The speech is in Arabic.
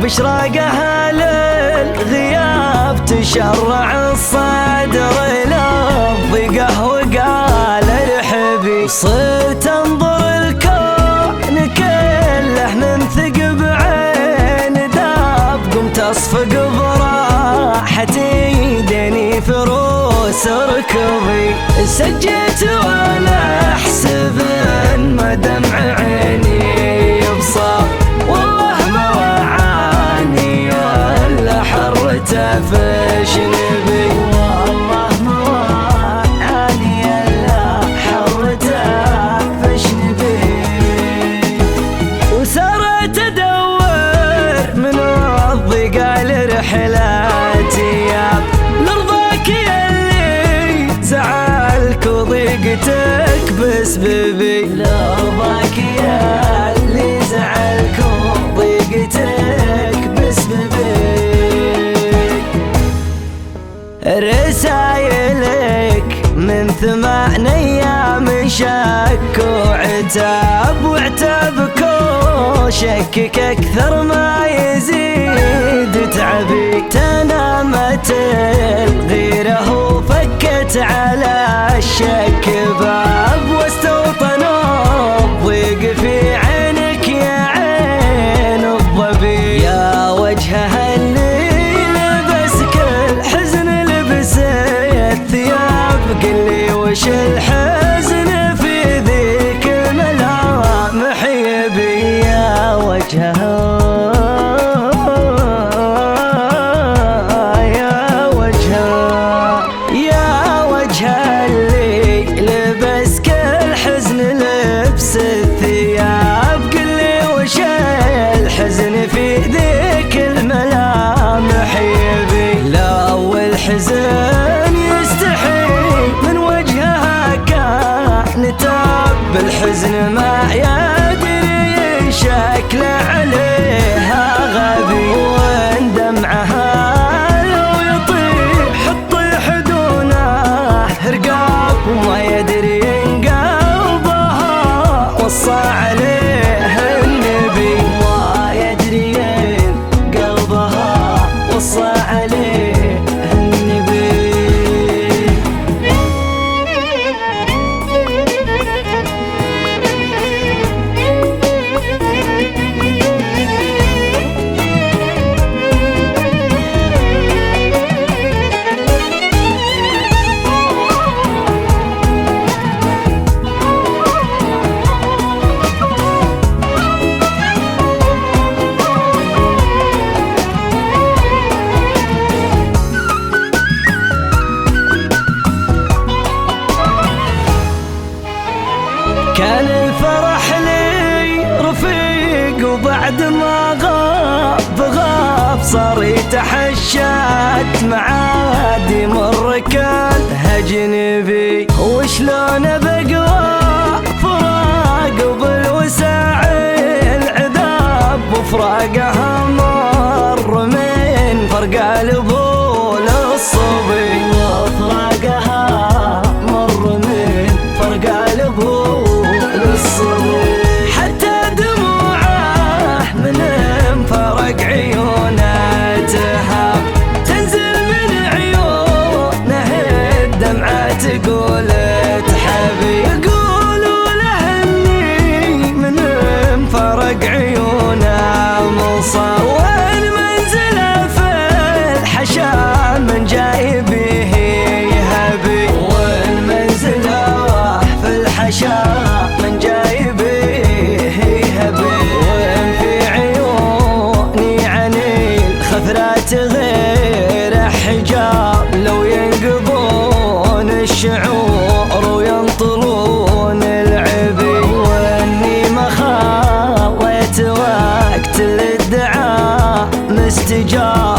بشراقها للغياب تشرع الصدر للضيقه وقال ارحبي. صرت انظر الكون كله من ثقب عين داب، قمت اصفق براحتي دني فروس ركضي. سجيت وانا احسب ان ما دمع عيني يبصر، والله ما وعاني الا حرته فيش نبي. والله ما وعاني الا حرته فيش نبي. وسرت ادور من الضيقه لرحلاتي لرضاك يلي زعلك وضيقتك بسببي. لرضاك يلي زعلك وضيقتك بسببي. رسايلك من 8 أيام شك وعتاب، وعتابك وشكك أكثر ما يزيد تعبي. تنامت الغيرة وفكت على الشك باب، واستوطن الضيق في عينك يا عين الظبي. يا وجهها اللي لبس كل حزن لبس الثياب، قلي وش الحزن في ذيك الملامح يبي. يا وجهها الثياب، قلي وش الحزن في ذيك الملامح يبي. لا والحزن يستحي من وجهها كان تاب، بالحزن ما يدري شكل عليها غبي. وان دمعها لو يطيح تطيح دونه رقاب، وما يدري وصى عليه النبي. ما يدري قلبها وصى عليه النبي. كان الفرح لي رفيق، وبعد ما غاب صار يتحشات معادي مر كان هجنبي. وشلون بقوى فراق بالوساعي العذاب، وفراقها مر من فرق البول الصبي. وفراقها مر من فرق البول حتى دموعه من فرق عيونه تهاب، تنزل من عيونه الدمعة تقول تحبي. يقولوا له اني من فرق عيونه مصاب، والمنزل في الحشا من جايبه يهبي. والمنزل في الحشا من جايبه يهبي. وين في عيوني عن الخثرات غير حجاب، لو ينقضون الشعور وينطلون العبي. واني ما خليت وقت للدعاء مستجاب،